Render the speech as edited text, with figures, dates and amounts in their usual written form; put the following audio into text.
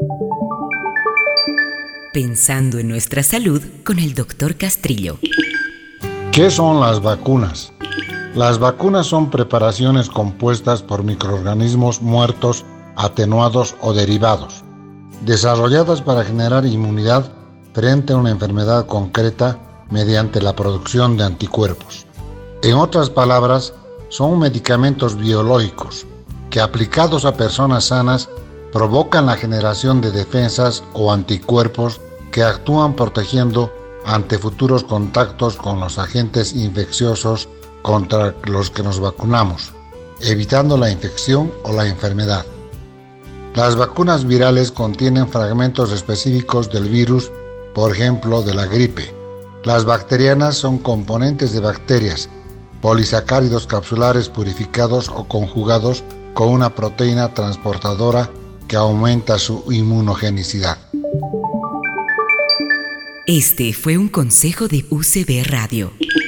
Pensando en nuestra salud con el Dr. Castrillo. ¿Qué son las vacunas? Las vacunas son preparaciones compuestas por microorganismos muertos, atenuados o derivados, desarrolladas para generar inmunidad frente a una enfermedad concreta mediante la producción de anticuerpos. En otras palabras, son medicamentos biológicos que, aplicados a personas sanas, provocan la generación de defensas o anticuerpos que actúan protegiendo ante futuros contactos con los agentes infecciosos contra los que nos vacunamos, evitando la infección o la enfermedad. Las vacunas virales contienen fragmentos específicos del virus, por ejemplo, de la gripe. Las bacterianas son componentes de bacterias, polisacáridos capsulares purificados o conjugados con una proteína transportadora que aumenta su inmunogenicidad. Este fue un consejo de UCB Radio.